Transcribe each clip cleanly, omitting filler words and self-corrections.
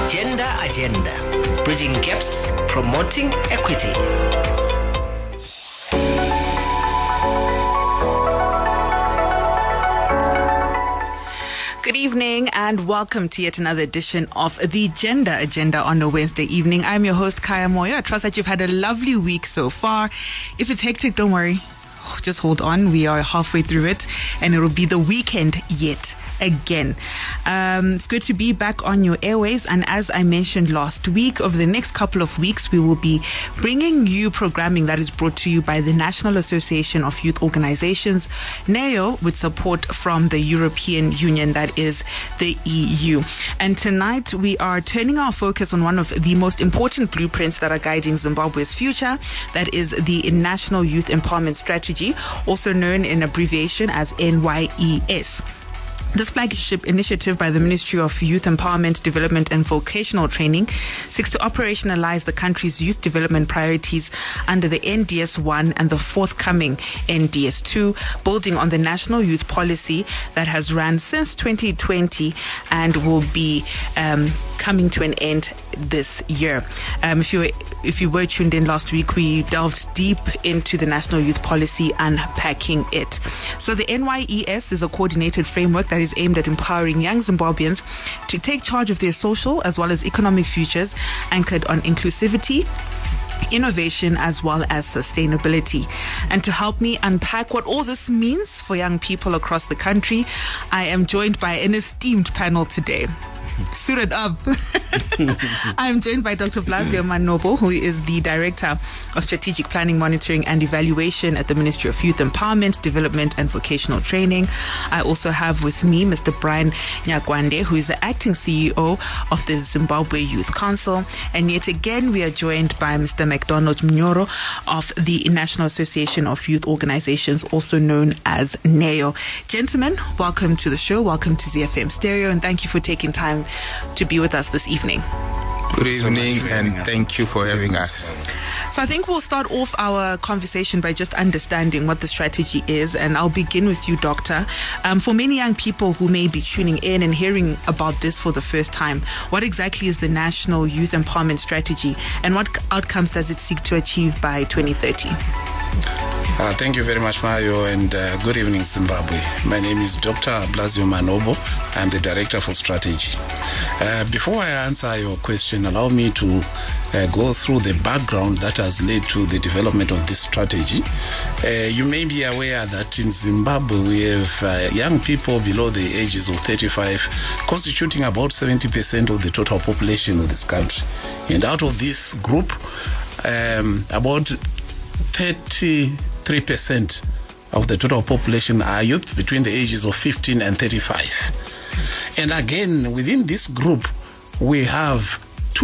Agenda, bridging gaps, promoting equity. Good evening and welcome to yet another edition of the Gender Agenda on a Wednesday evening. I'm your host, Kaya Moyo. I trust that you've had a lovely week so far. If it's hectic, don't worry. Just hold on. We are halfway through it and it will be the weekend yet again. It's good to be back on your airways, and as I mentioned last week, over the next couple of weeks we will be bringing you programming that is brought to you by the National Association of Youth Organizations, NAYO, with support from the European Union, that is the EU. And tonight we are turning our focus on one of the most important blueprints that are guiding Zimbabwe's future, that is the National Youth Empowerment Strategy, also known in abbreviation as NYES. This flagship initiative by the Ministry of Youth Empowerment, Development and Vocational Training seeks to operationalize the country's youth development priorities under the NDS-1 and the forthcoming NDS-2, building on the national youth policy that has run since 2020 and will be coming to an end this year. If you were tuned in last week, we delved deep into the national youth policy, unpacking it. So the NYES is a coordinated framework that is aimed at empowering young Zimbabweans to take charge of their social as well as economic futures, anchored on inclusivity, innovation as well as sustainability. And to help me unpack what all this means for young people across the country, I am joined by an esteemed panel today. Suited up. I'm joined by Dr. Blasio Manobo, who is the Director of Strategic Planning, Monitoring and Evaluation at the Ministry of Youth Empowerment, Development and Vocational Training. I also have with me Mr. Brian Nyagwande, who is the Acting CEO of the Zimbabwe Youth Council. And yet again, we are joined by Mr. McDonald Mnyoro of the National Association of Youth Organizations, also known as NAYO. Gentlemen, welcome to the show. Welcome to ZFM Stereo, and thank you for taking time to be with us this evening. Good evening, and thank you for having us. So I think we'll start off our conversation by just understanding what the strategy is, and I'll begin with you, Doctor. For many young people who may be tuning in and hearing about this for the first time, what exactly is the National Youth Empowerment Strategy, and what outcomes does it seek to achieve by 2030? Thank you very much, Mario, and good evening, Zimbabwe. My name is Dr. Blasio Manobo. I'm the Director for Strategy. Before I answer your question, allow me to go through the background that has led to the development of this strategy. You may be aware that in Zimbabwe we have young people below the ages of 35 constituting about 70% of the total population of this country. And out of this group, about 33% of the total population are youth between the ages of 15 and 35. And again, within this group, we have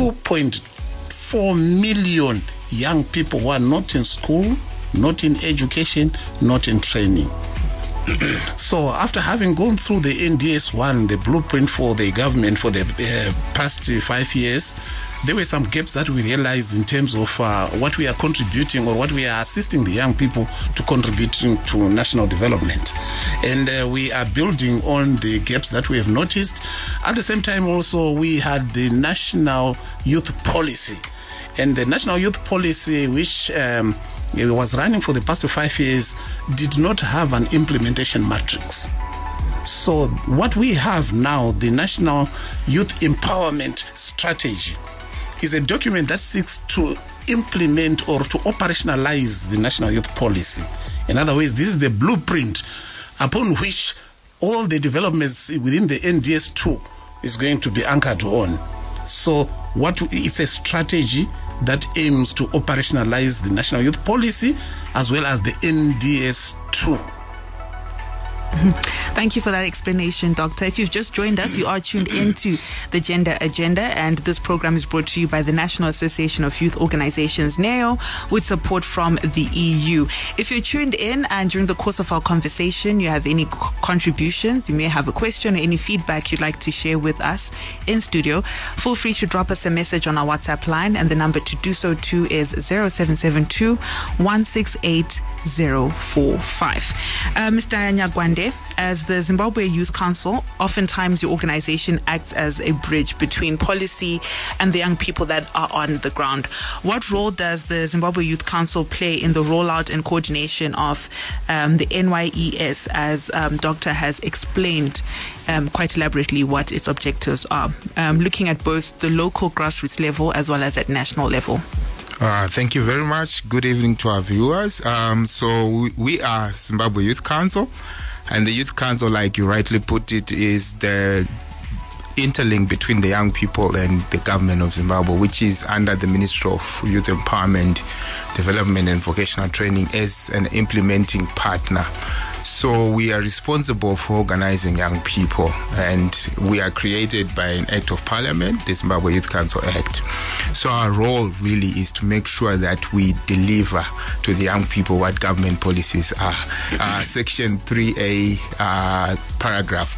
2.4 million young people who are not in school, not in education, not in training. So after having gone through the NDS-1, the blueprint for the government for the past 5 years, there were some gaps that we realized in terms of what we are contributing or what we are assisting the young people to contributing to national development. And we are building on the gaps that we have noticed. At the same time also, we had the National Youth Policy. And the National Youth Policy, which it was running for the past 5 years, did not have an implementation matrix. So what we have now, the National Youth Empowerment Strategy, is a document that seeks to implement or to operationalize the National Youth Policy. In other words, this is the blueprint upon which all the developments within the NDS-2 is going to be anchored on. So it's a strategy that aims to operationalize the National Youth Policy as well as the NDS-2. Thank you for that explanation, Doctor. If you've just joined us, you are tuned into the Gender Agenda, and this program is brought to you by the National Association of Youth Organizations, NAYO, with support from the EU. If you're tuned in and during the course of our conversation you have any contributions, you may have a question or any feedback you'd like to share with us in studio, feel free to drop us a message on our WhatsApp line, and the number to do so too is 0772 168 045. Mr. Nyagwande, Zande. As the Zimbabwe Youth Council, oftentimes your organization acts as a bridge between policy and the young people that are on the ground. What role does the Zimbabwe Youth Council play in the rollout and coordination of the NYES, as Doctor has explained quite elaborately what its objectives are, looking at both the local grassroots level as well as at national level? Thank you very much. Good evening to our viewers. So we are Zimbabwe Youth Council, and the Youth Council, like you rightly put it, is the interlink between the young people and the government of Zimbabwe, which is under the Ministry of Youth Empowerment, Development and Vocational Training as an implementing partner. So we are responsible for organizing young people, and we are created by an Act of Parliament, the Zimbabwe Youth Council Act. So our role really is to make sure that we deliver to the young people what government policies are. Section 3A, paragraph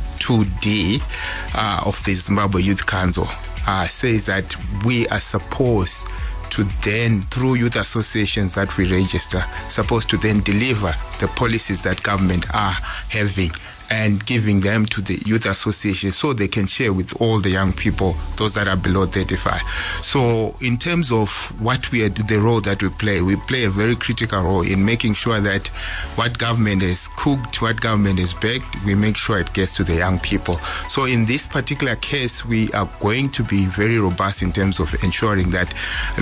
2D of the Zimbabwe Youth Council says that we are supposed to then, through youth associations that we register, supposed to then deliver the policies that government are having and giving them to the youth association so they can share with all the young people, those that are below 35. So in terms of what we are, the role that we play a very critical role in making sure that what government has cooked, what government has baked, we make sure it gets to the young people. So in this particular case, we are going to be very robust in terms of ensuring that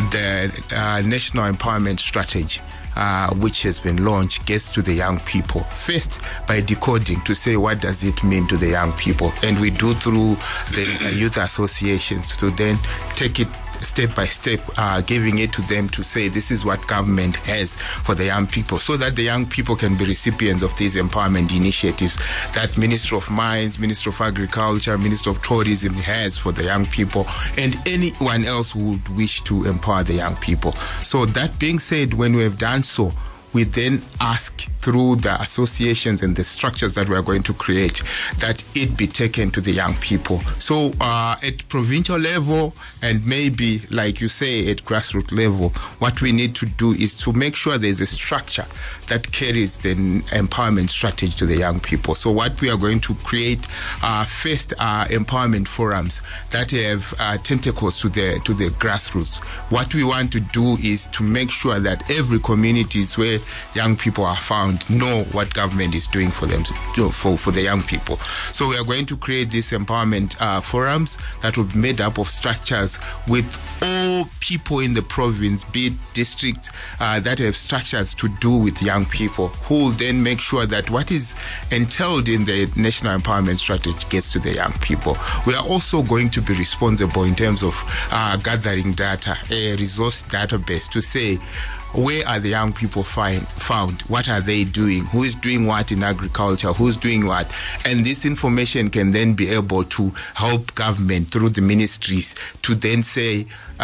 the National Empowerment Strategy, which has been launched, gets to the young people first by decoding to say what does it mean to the young people, and we do through the youth associations to then take it step by step, giving it to them to say this is what government has for the young people, so that the young people can be recipients of these empowerment initiatives that Ministry of Mines, Ministry of Agriculture, Ministry of Tourism has for the young people, and anyone else who would wish to empower the young people. So that being said, when we have done so, we then ask through the associations and the structures that we are going to create that it be taken to the young people. So at provincial level and maybe, like you say, at grassroots level, what we need to do is to make sure there's a structure that carries the empowerment strategy to the young people. So what we are going to create first are empowerment forums that have tentacles to the grassroots. What we want to do is to make sure that every community is where young people are found know what government is doing for them, for the young people. So we are going to create these empowerment forums that will be made up of structures with all people in the province, be it districts, that have structures to do with young people, who will then make sure that what is entailed in the National Empowerment Strategy gets to the young people. We are also going to be responsible in terms of gathering data, a resource database to say, where are the young people found? What are they doing? Who is doing what in agriculture? Who's doing what? And this information can then be able to help government through the ministries to then say,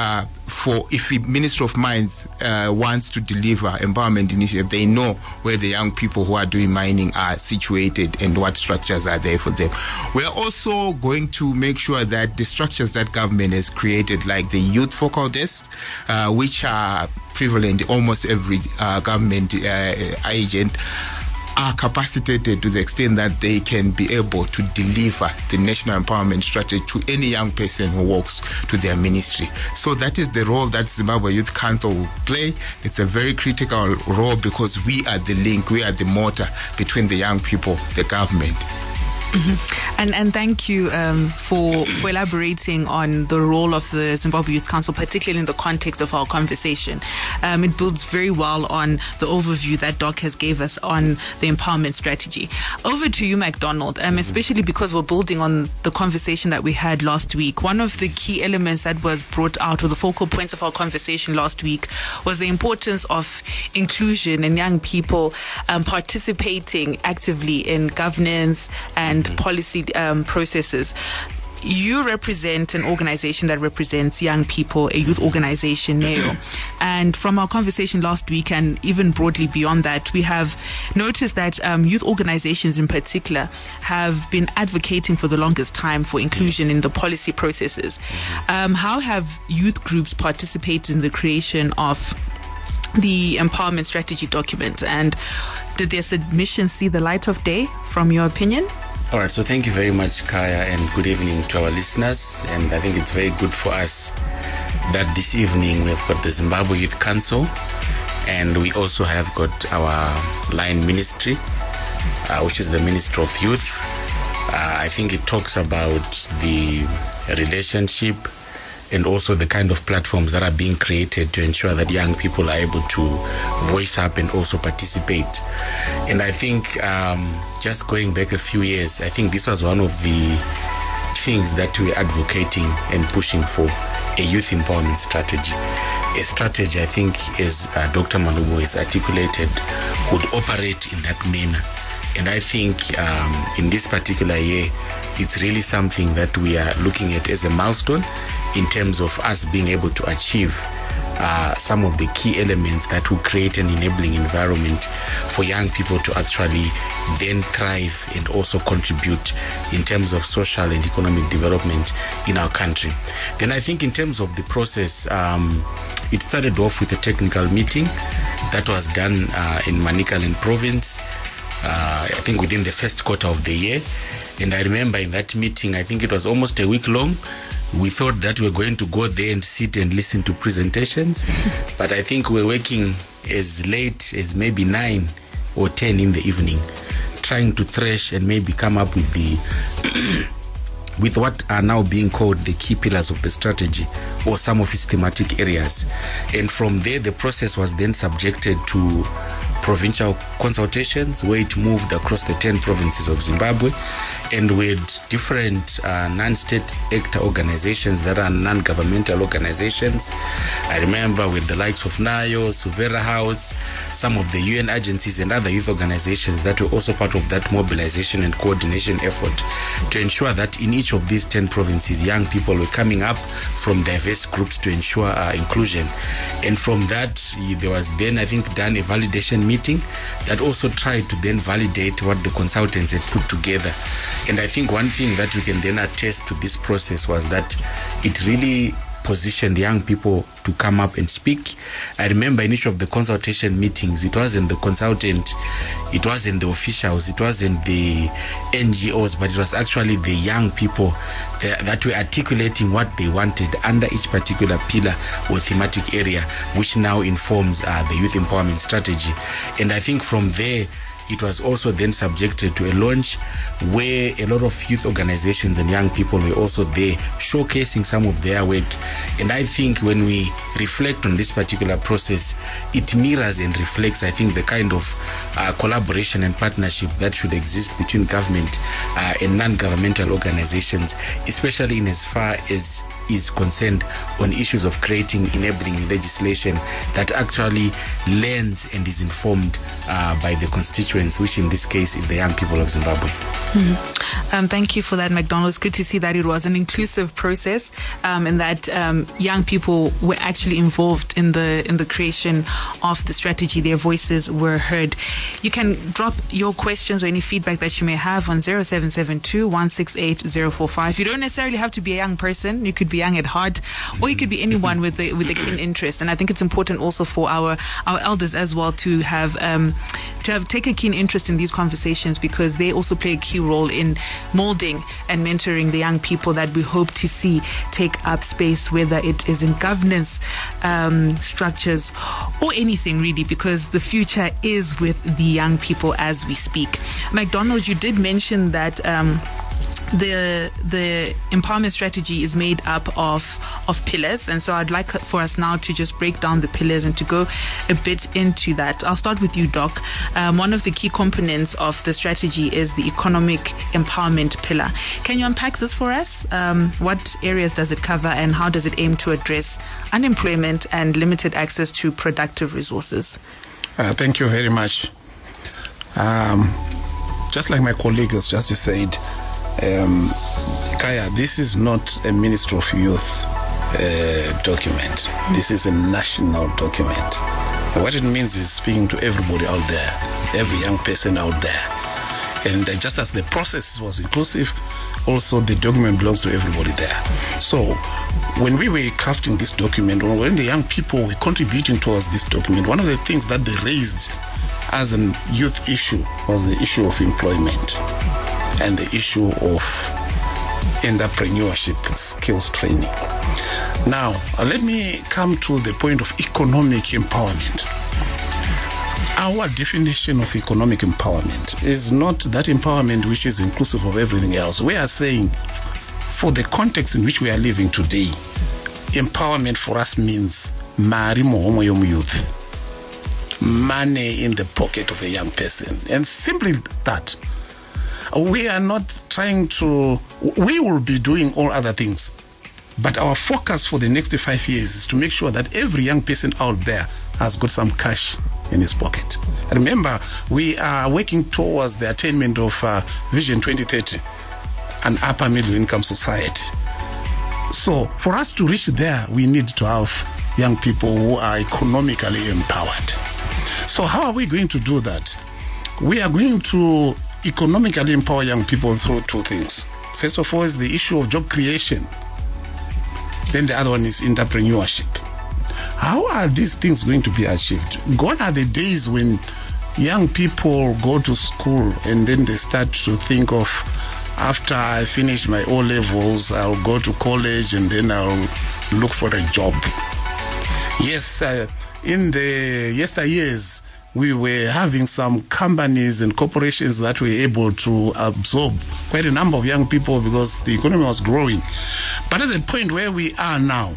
if the Ministry of Mines wants to deliver empowerment initiative, they know where the young people who are doing mining are situated and what structures are there for them. We are also going to make sure that the structures that government has created, like the youth focal desk, which are prevalent in almost every government agent, are capacitated to the extent that they can be able to deliver the National Empowerment Strategy to any young person who walks to their ministry. So that is the role that Zimbabwe Youth Council will play. It's a very critical role because we are the link, we are the motor between the young people, the government. Mm-hmm. And thank you for elaborating on the role of the Zimbabwe Youth Council, particularly in the context of our conversation. It builds very well on the overview that Doc has gave us on the empowerment strategy. Over to you, MacDonald, especially because we're building on the conversation that we had last week. One of the key elements that was brought out, or the focal points of our conversation last week, was the importance of inclusion and young people participating actively in governance and policy processes. You represent an organization that represents young people, a youth organization, NEO. And from our conversation last week, and even broadly beyond that, we have noticed that youth organizations in particular have been advocating for the longest time for inclusion in the policy processes. How have youth groups participated in the creation of the empowerment strategy document, and did their submission see the light of day from your opinion? All right, so thank you very much, Kaya, and good evening to our listeners. And I think it's very good for us that this evening we've got the Zimbabwe Youth Council, and we also have got our line ministry, which is the Ministry of Youth. I think it talks about the relationship and also the kind of platforms that are being created to ensure that young people are able to voice up and also participate. And I think just going back a few years, I think this was one of the things that we're advocating and pushing for, a youth empowerment strategy. A strategy, I think, as Dr. Malubo has articulated, would operate in that manner. And I think in this particular year, it's really something that we are looking at as a milestone in terms of us being able to achieve some of the key elements that will create an enabling environment for young people to actually then thrive and also contribute in terms of social and economic development in our country. Then I think in terms of the process, it started off with a technical meeting that was done in Manicaland province, I think within the first quarter of the year. And I remember in that meeting, I think it was almost a week long. We thought that we were going to go there and sit and listen to presentations, but I think we're working as late as maybe 9 or 10 in the evening, trying to thresh and maybe come up with the with what are now being called the key pillars of the strategy or some of its thematic areas. And from there, the process was then subjected to provincial consultations, where it moved across the 10 provinces of Zimbabwe, and with different non-state actor organizations that are non-governmental organizations. I remember with the likes of NAYO, Suvera House, some of the UN agencies and other youth organizations that were also part of that mobilization and coordination effort to ensure that in each of these 10 provinces, young people were coming up from diverse groups to ensure inclusion. And from that, there was then, I think, done a validation meeting that also tried to then validate what the consultants had put together. And I think one thing that we can then attest to this process was that it really positioned young people to come up and speak. I remember in each of the consultation meetings, it wasn't the consultant, it wasn't the officials, it wasn't the NGOs, but it was actually the young people that were articulating what they wanted under each particular pillar or thematic area, which now informs the youth empowerment strategy. And I think from there, it was also then subjected to a launch where a lot of youth organizations and young people were also there showcasing some of their work. And I think when we reflect on this particular process, it mirrors and reflects, I think, the kind of collaboration and partnership that should exist between government and non-governmental organizations, especially in as far as is concerned on issues of creating enabling legislation that actually lends and is informed by the constituents, which in this case is the young people of Zimbabwe. Thank you for that, McDonald. It's good to see that it was an inclusive process and that young people were actually involved in the creation of the strategy. Their voices were heard. You can drop your questions or any feedback that you may have on 0772 168 045. You don't necessarily have to be a young person. You could be young at heart, or you could be anyone with a keen interest. And I think it's important also for our elders as well to take a keen interest in these conversations, because they also play a key role in molding and mentoring the young people that we hope to see take up space, whether it is in governance structures or anything really, because the future is with the young people as we speak. McDonald, you did mention that the empowerment strategy is made up of pillars, and so I'd like for us now to just break down the pillars and to go a bit into that. I'll start with you, Doc. One of the key components of the strategy is the economic empowerment pillar. Can you unpack this for us? What areas does it cover, and how does it aim to address unemployment and limited access to productive resources? Thank you very much. Just like my colleague has just said, Kaya, this is not a Ministry of Youth document. This is a national document. What it means is speaking to everybody out there, every young person out there. And just as the process was inclusive, also the document belongs to everybody there. So when we were crafting this document, or when the young people were contributing towards this document, one of the things that they raised as a youth issue was the issue of employment and the issue of entrepreneurship skills training. Now, let me come to the point of economic empowerment. Our definition of economic empowerment is not that empowerment which is inclusive of everything else. We are saying, for the context in which we are living today, empowerment for us means youth, money in the pocket of a young person. And simply that. We are not trying to, we will be doing all other things. But our focus for the next 5 years is to make sure that every young person out there has got some cash in his pocket. Remember, we are working towards the attainment of Vision 2030, an upper middle income society. So for us to reach there, we need to have young people who are economically empowered. So how are we going to do that? We are going to economically empower young people through two things. First of all is the issue of job creation. Then the other one is entrepreneurship. How are these things going to be achieved? Gone are the days when young people go to school and then they start to think of, after I finish my O-levels, I'll go to college and then I'll look for a job. Yes, in the yesteryears, we were having some companies and corporations that were able to absorb quite a number of young people because the economy was growing. But at the point where we are now,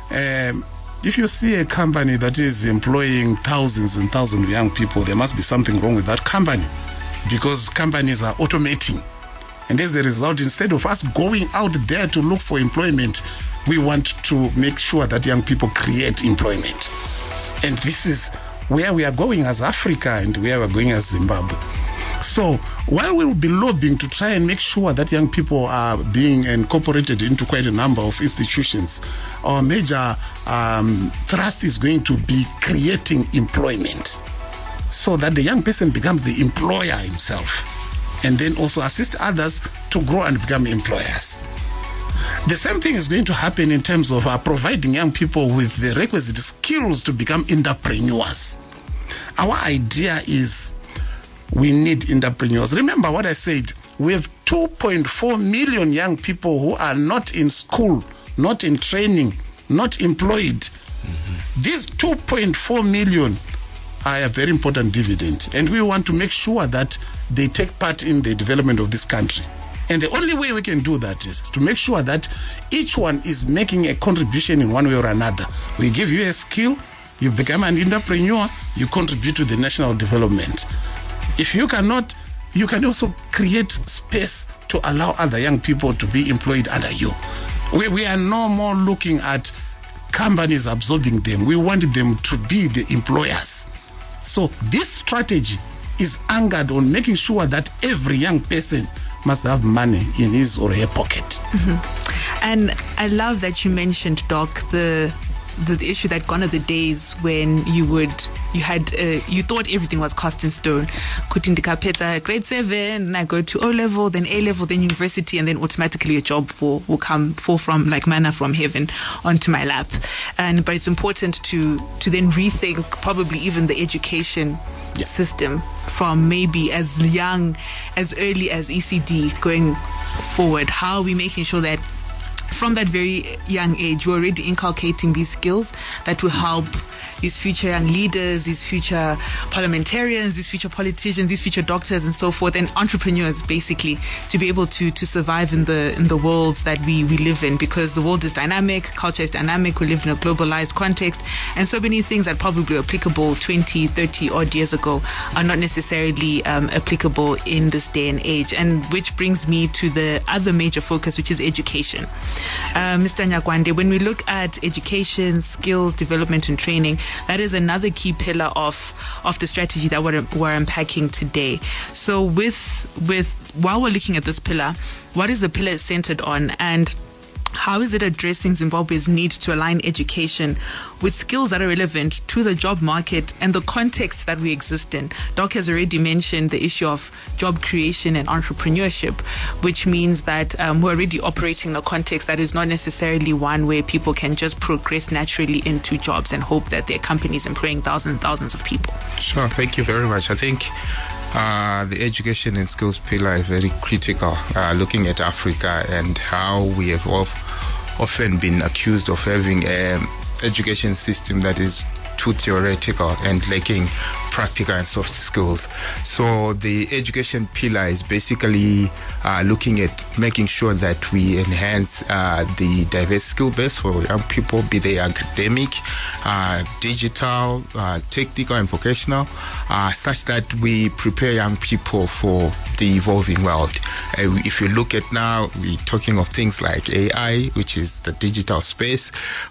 if you see a company that is employing thousands and thousands of young people, there must be something wrong with that company, because companies are automating. And as a result, instead of us going out there to look for employment, we want to make sure that young people create employment. And this is where we are going as Africa and where we are going as Zimbabwe. So while we will be lobbying to try and make sure that young people are being incorporated into quite a number of institutions, our major thrust is going to be creating employment so that the young person becomes the employer himself, and then also assist others to grow and become employers. The same thing is going to happen in terms of providing young people with the requisite skills to become entrepreneurs. Our idea is we need entrepreneurs. Remember what I said, we have 2.4 million young people who are not in school, not in training, not employed. Mm-hmm. These 2.4 million are a very important dividend, and we want to make sure that they take part in the development of this country. And the only way we can do that is to make sure that each one is making a contribution in one way or another. We give you a skill, you become an entrepreneur, you contribute to the national development. If you cannot, you can also create space to allow other young people to be employed under you. We are no more looking at companies absorbing them. We want them to be the employers. So this strategy is anchored on making sure that every young person must have money in his or her pocket. Mm-hmm. And I love that you mentioned, Doc, the issue that gone are the days when you thought everything was cast in stone. Kutindikapeta grade 7, and I go to O level, then A level, then university, and then automatically a job will fall from like manna from heaven onto my lap. But it's important to then rethink probably even the education system from maybe as early as ECD going forward. How are we making sure that from that very young age, we're already inculcating these skills that will help these future young leaders, these future parliamentarians, these future politicians, these future doctors and so forth, and entrepreneurs basically, to be able to survive in the worlds that we live in, because the world is dynamic, culture is dynamic, we live in a globalized context, and so many things that probably were applicable 20, 30 odd years ago are not necessarily applicable in this day and age. And which brings me to the other major focus, which is education. Mr. Nyakwande, when we look at education, skills, development and training, that is another key pillar of the strategy that we're unpacking today. So while we're looking at this pillar, what is the pillar centered on? And How is it addressing Zimbabwe's need to align education with skills that are relevant to the job market and the context that we exist in? Doc has already mentioned the issue of job creation and entrepreneurship, which means that we're already operating in a context that is not necessarily one where people can just progress naturally into jobs and hope that their company is employing thousands and thousands of people. Sure, thank you very much. I think the education and skills pillar is very critical, looking at Africa and how we have often been accused of having an education system that is too theoretical and lacking practical and soft skills. So the education pillar is basically looking at making sure that we enhance the diverse skill base for young people, be they academic, digital, technical and vocational, such that we prepare young people for the evolving world. If you look at now, we're talking of things like AI, which is the digital space.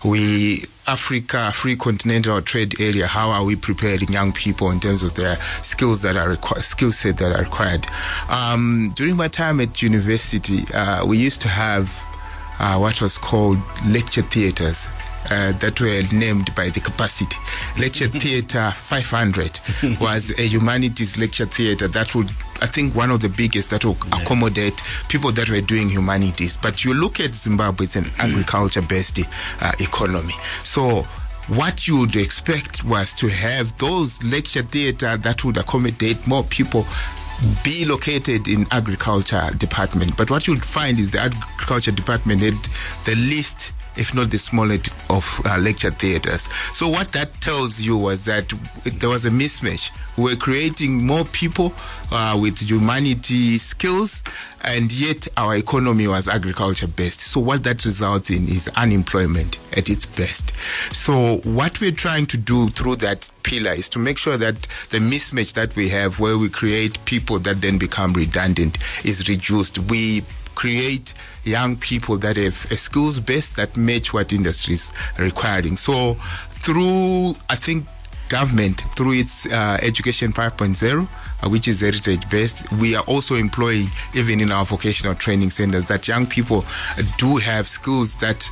Africa, free continental trade area, how are we preparing young people in terms of their skills that are skill set that are required? During my time at university, we used to have what was called lecture theaters. That were named by the capacity. Lecture Theatre 500 was a humanities lecture theatre that would, I think, one of the biggest that will accommodate people that were doing humanities. But you look at Zimbabwe, it's an agriculture-based economy. So what you would expect was to have those lecture theatre that would accommodate more people be located in agriculture department. But what you'd find is the agriculture department had the least, if not the smallest, of lecture theaters. So what that tells you was that there was a mismatch. We were creating more people with humanity skills, and yet our economy was agriculture based. So what that results in is unemployment at its best. So what we're trying to do through that pillar is to make sure that the mismatch that we have, where we create people that then become redundant, is reduced. We create young people that have a skills base that match what industry is requiring. So through, I think, government, through its Education 5.0, which is heritage-based, we are also employing, even in our vocational training centers, that young people do have skills that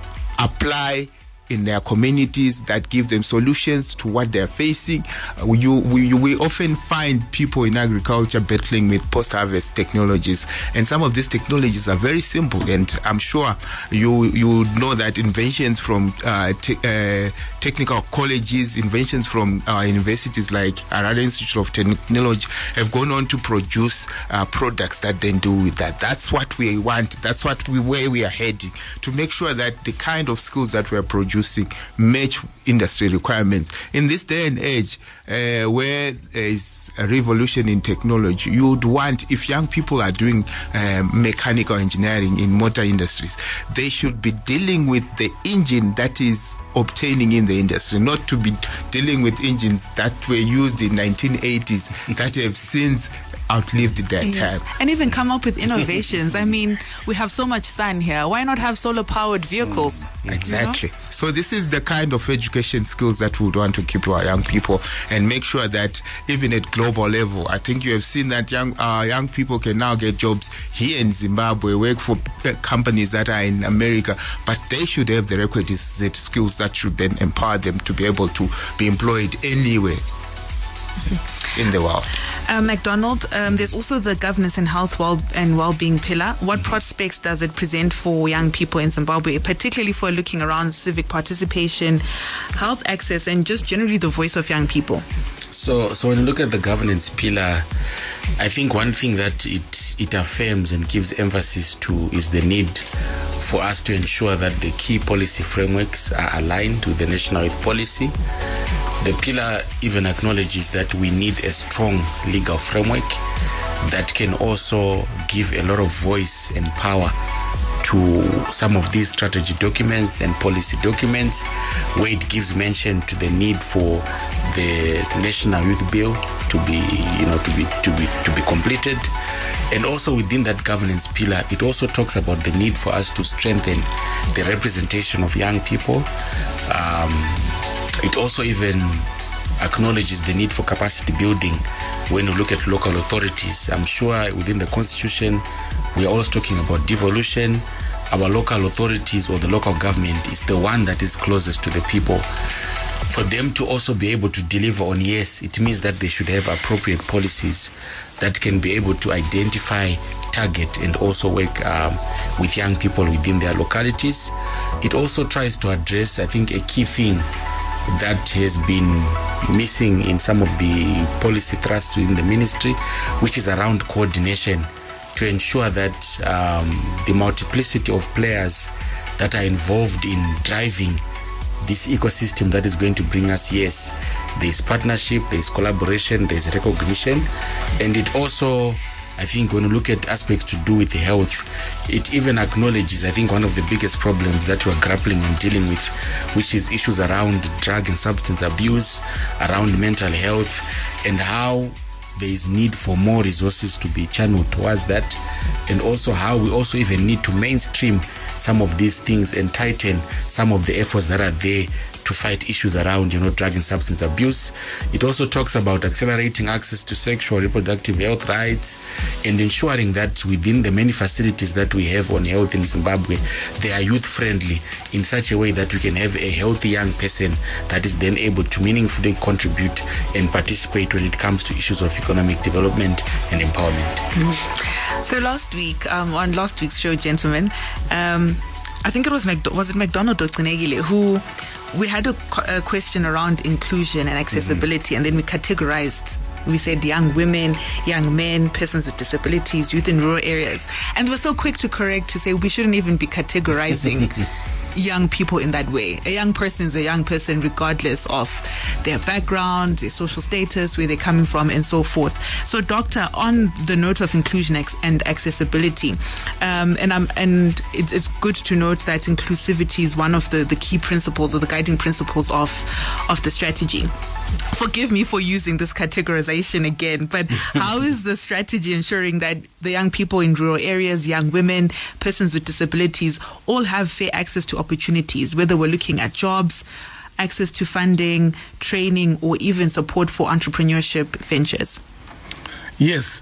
apply in their communities, that give them solutions to what they're facing. We often find people in agriculture battling with post-harvest technologies, and some of these technologies are very simple, and I'm sure you know that inventions from technical colleges, inventions from universities like Harare Institute of Technology have gone on to produce products that then do with that. That's what we want. That's where we are heading, to make sure that the kind of skills that we are producing match industry requirements. In this day and age, where there is a revolution in technology, you would want, if young people are doing mechanical engineering in motor industries, they should be dealing with the engine that is obtaining in the industry, not to be dealing with engines that were used in 1980s that have since outlived their time. And even come up with innovations. I mean, we have so much sun here. Why not have solar-powered vehicles? Exactly. You know? So this is the kind of education skills that we would want to keep to our young people, and make sure that even at global level, I think you have seen that young people can now get jobs here in Zimbabwe, work for companies that are in America, but they should have the requisite skills that should then empower them to be able to be employed anywhere in the world. MacDonald, there's also the governance and health and well-being pillar. What prospects does it present for young people in Zimbabwe, particularly for looking around civic participation, health access, and just generally the voice of young people? So when you look at the governance pillar, I think one thing that it affirms and gives emphasis to is the need for us to ensure that the key policy frameworks are aligned with the national youth policy. The pillar even acknowledges that we need a strong legal framework that can also give a lot of voice and power to some of these strategy documents and policy documents, where it gives mention to the need for the National Youth Bill to be completed. And also within that governance pillar, it also talks about the need for us to strengthen the representation of young people. It also even acknowledges the need for capacity building when you look at local authorities. I'm sure within the Constitution, we are always talking about devolution, our local authorities or the local government is the one that is closest to the people. For them to also be able to deliver on yes, it means that they should have appropriate policies that can be able to identify, target, and also work with young people within their localities. It also tries to address, I think, a key thing that has been missing in some of the policy thrusts within the ministry, which is around coordination to ensure that the multiplicity of players that are involved in driving this ecosystem that is going to bring us, yes, there's partnership, there's collaboration, there's recognition, and it also, I think, when you look at aspects to do with health, it even acknowledges, I think, one of the biggest problems that we're grappling and dealing with, which is issues around drug and substance abuse, around mental health, and how there is need for more resources to be channeled towards that, and also how we also even need to mainstream some of these things and tighten some of the efforts that are there to fight issues around, drug and substance abuse. It also talks about accelerating access to sexual reproductive health rights and ensuring that within the many facilities that we have on health in Zimbabwe, they are youth friendly in such a way that we can have a healthy young person that is then able to meaningfully contribute and participate when it comes to issues of economic development and empowerment. So last week, on last week's show, gentlemen, I think it was McDonald Ocinegile who we had a question around inclusion and accessibility, and then we categorized. We said young women, young men, persons with disabilities, youth in rural areas. And we're so quick to correct to say we shouldn't even be categorizing young people in that way. A young person is a young person regardless of their background, their social status, where they're coming from, and so forth. So, Doctor, on the note of inclusion and accessibility, and it's good to note that inclusivity is one of the key principles or the guiding principles of the strategy. Forgive me for using this categorization again, but how is the strategy ensuring that the young people in rural areas, young women, persons with disabilities, all have fair access to opportunities, whether we're looking at jobs, access to funding, training, or even support for entrepreneurship ventures? Yes.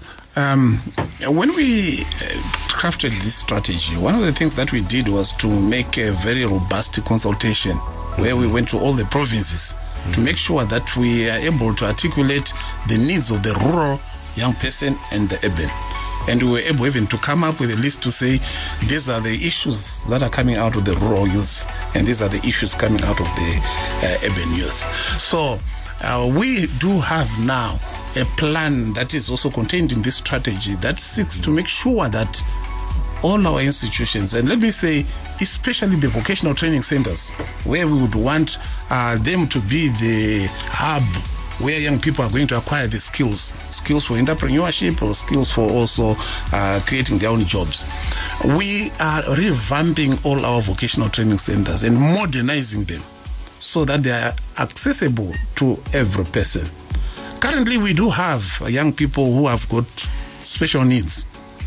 When we crafted this strategy, one of the things that we did was to make a very robust consultation where we went to all the provinces to make sure that we are able to articulate the needs of the rural young person and the urban. And we were able even to come up with a list to say, these are the issues that are coming out of the rural youth, and these are the issues coming out of the urban youth. So we do have now a plan that is also contained in this strategy that seeks to make sure that all our institutions, and let me say especially the vocational training centers, where we would want them to be the hub where young people are going to acquire the skills for entrepreneurship or skills for also creating their own jobs. We are revamping all our vocational training centers and modernizing them so that they are accessible to every person. Currently, we do have young people who have got special needs.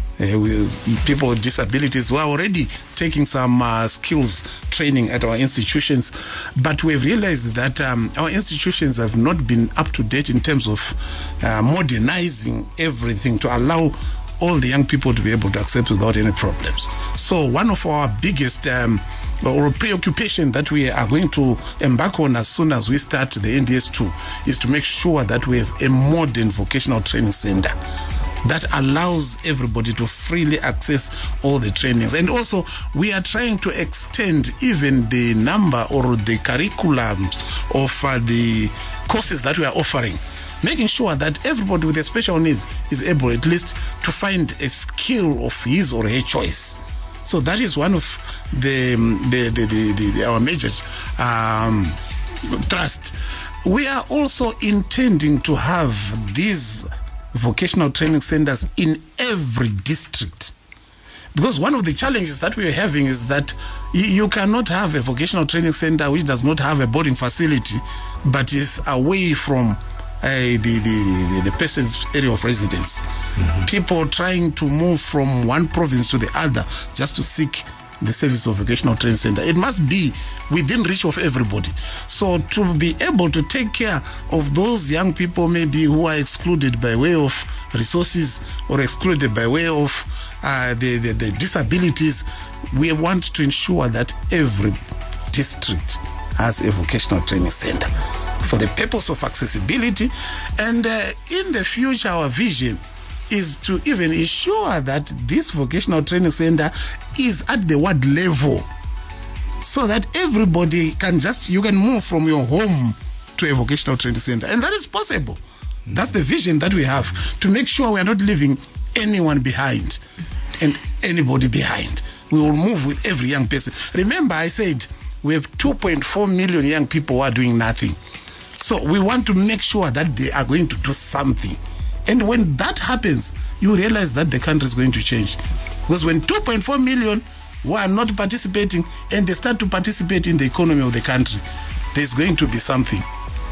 With people with disabilities who are already taking some skills training at our institutions, but we've realized that our institutions have not been up to date in terms of modernizing everything to allow all the young people to be able to accept without any problems. So one of our biggest or preoccupation that we are going to embark on as soon as we start the NDS2 is to make sure that we have a modern vocational training center that allows everybody to freely access all the trainings. And also, we are trying to extend even the number or the curriculums of the courses that we are offering, making sure that everybody with the special needs is able at least to find a skill of his or her choice. So that is one of our major thrust. We are also intending to have these vocational training centers in every district, because one of the challenges that we're having is that you cannot have a vocational training center which does not have a boarding facility but is away from the person's area of residence. People trying to move from one province to the other just to seek the service of vocational training center. It must be within reach of everybody. So to be able to take care of those young people maybe who are excluded by way of resources or excluded by way of the disabilities, we want to ensure that every district has a vocational training center for the purpose of accessibility. And in the future, our vision is to even ensure that this vocational training center is at the ward level, so that everybody you can move from your home to a vocational training center. And that is possible. That's the vision that we have, to make sure we are not leaving anyone behind and anybody behind. We will move with every young person. Remember, I said we have 2.4 million young people who are doing nothing. So we want to make sure that they are going to do something. And when that happens, you realize that the country is going to change. Because when 2.4 million who are not participating and they start to participate in the economy of the country, there's going to be something.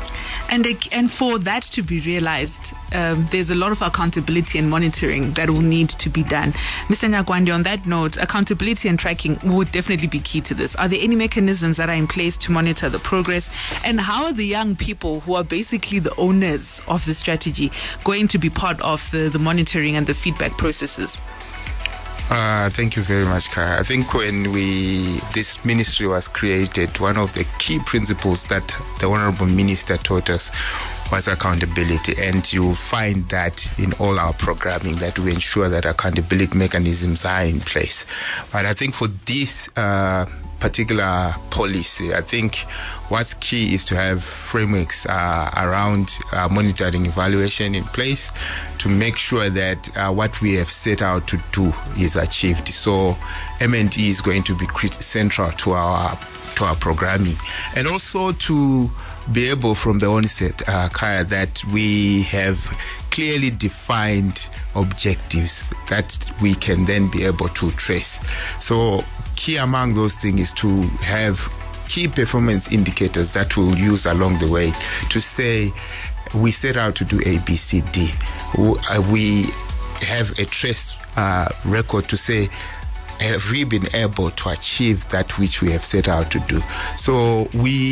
And for that to be realized, there's a lot of accountability and monitoring that will need to be done. Mr. Nyagwande, on that note, accountability and tracking would definitely be key to this. Are there any mechanisms that are in place to monitor the progress? And how are the young people who are basically the owners of the strategy going to be part of the monitoring and the feedback processes? Thank you very much, Kaya. I think when this ministry was created, one of the key principles that the Honorable Minister taught us was accountability. And you find that in all our programming, that we ensure that accountability mechanisms are in place. But I think for this particular policy, I think what's key is to have frameworks around monitoring evaluation in place to make sure that what we have set out to do is achieved. So M&E is going to be central to our programming, and also to be able from the onset, Kaya, that we have clearly defined objectives that we can then be able to trace. So key among those things is to have key performance indicators that we'll use along the way to say we set out to do A, B, C, D. We have a trace record to say, have we been able to achieve that which we have set out to do? So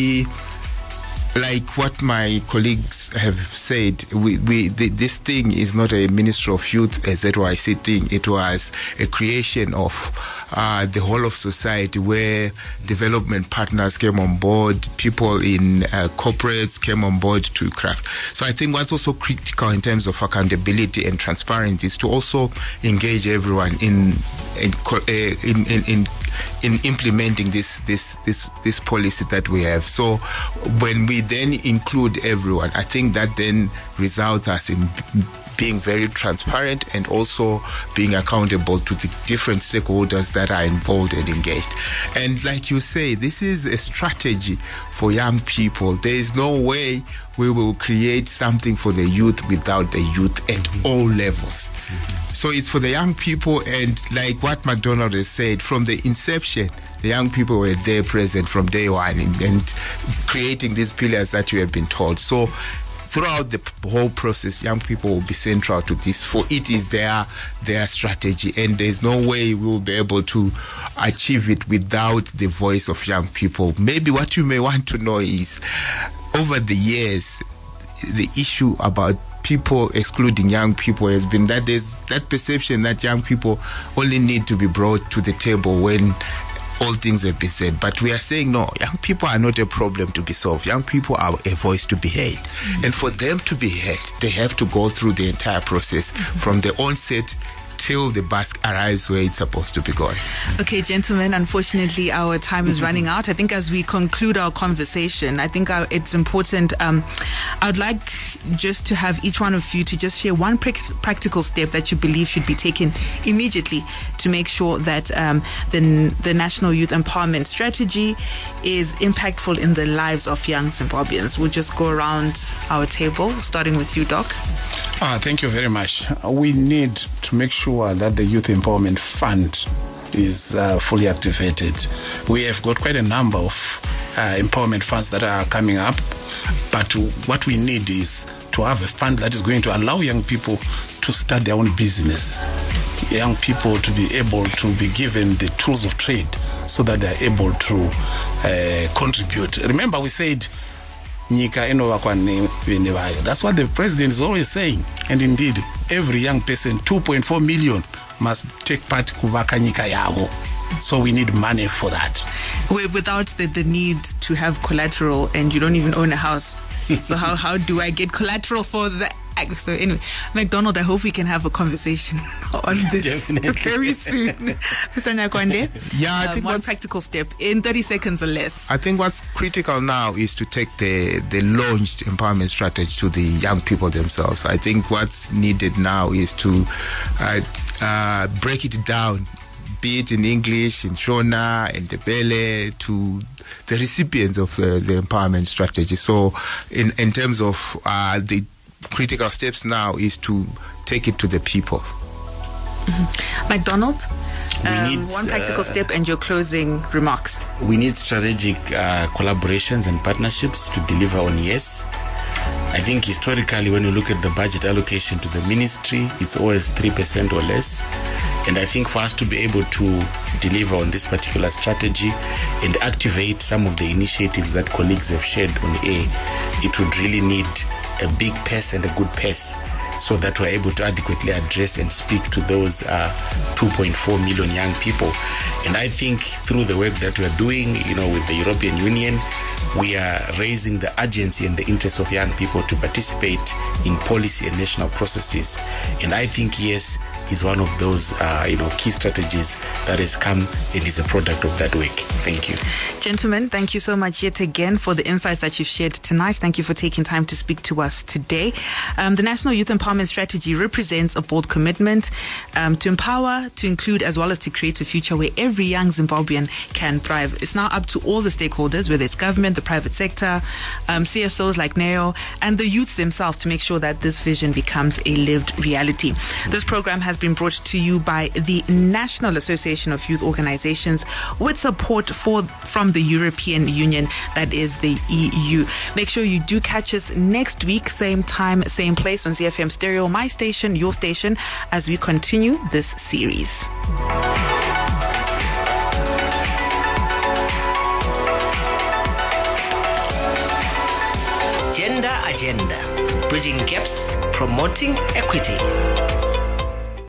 like what my colleagues have said, this thing is not a Ministry of Youth, a ZYC thing. It was a creation of the whole of society, where development partners came on board, people in corporates came on board to craft. So I think what's also critical in terms of accountability and transparency is to also engage everyone in implementing this policy that we have. So when we then include everyone, I think that then results us in being very transparent and also being accountable to the different stakeholders that are involved and engaged. And like you say, this is a strategy for young people. There is no way we will create something for the youth without the youth at all levels. So it's for the young people, and like what McDonald has said, from the inception, the young people were there present from day one and creating these pillars that you have been told. So throughout the whole process, young people will be central to this, for it is their strategy, and there's no way we will be able to achieve it without the voice of young people. Maybe what you may want to know is, over the years, the issue about people excluding young people has been that there's that perception that young people only need to be brought to the table when all things have been said. But we are saying, no, young people are not a problem to be solved. Young people are a voice to be heard. And for them to be heard, they have to go through the entire process from the onset till the bus arrives where it's supposed to be going. Okay, gentlemen, unfortunately our time is running out. I think as we conclude our conversation, I think it's important, I'd like just to have each one of you to just share one practical step that you believe should be taken immediately to make sure that the National Youth Empowerment Strategy is impactful in the lives of young Zimbabweans. We'll just go around our table, starting with you, Doc. Thank you very much. We need to make sure that the Youth Empowerment Fund is fully activated. We have got quite a number of empowerment funds that are coming up, but what we need is to have a fund that is going to allow young people to start their own business. young people to be able to be given the tools of trade so that they are able to contribute. Remember, we said that's what the president is always saying. And indeed, every young person, 2.4 million, must take part kuvaka nyika yavo. So we need money for that. Without the need to have collateral, and you don't even own a house. So how do I get collateral for the act? So anyway, McDonald, I hope we can have a conversation on this very soon. Mr. Nyakwande, Yeah, I think one practical step in 30 seconds or less. I think what's critical now is to take the launched empowerment strategy to the young people themselves. I think what's needed now is to break it down, be it in English, in Shona, in Ndebele, to the recipients of the empowerment strategy. So in terms of the critical steps now is to take it to the people. Mm-hmm. McDonald, one practical step and your closing remarks. We need strategic collaborations and partnerships to deliver on YES. I think historically, when you look at the budget allocation to the ministry, it's always 3% or less. And I think for us to be able to deliver on this particular strategy and activate some of the initiatives that colleagues have shared on air, it would really need a big pace and a good pace, so that we're able to adequately address and speak to those 2.4 million young people. And I think through the work that we're doing, with the European Union, we are raising the urgency and the interest of young people to participate in policy and national processes. And I think YES is one of those key strategies that has come and is a product of that work. Thank you. Gentlemen, thank you so much yet again for the insights that you've shared tonight. Thank you for taking time to speak to us today. The National Youth Empowerment Strategy represents a bold commitment to empower, to include, as well as to create a future where every young Zimbabwean can thrive. It's now up to all the stakeholders, whether it's government, the private sector, CSOs like NEO, and the youths themselves, to make sure that this vision becomes a lived reality. This program has been brought to you by the National Association of Youth Organizations with support from the European Union, that is the EU. Make sure you do catch us next week, same time, same place on ZFM Stereo, my station, your station, as we continue this series. Gender Agenda, bridging gaps, promoting equity.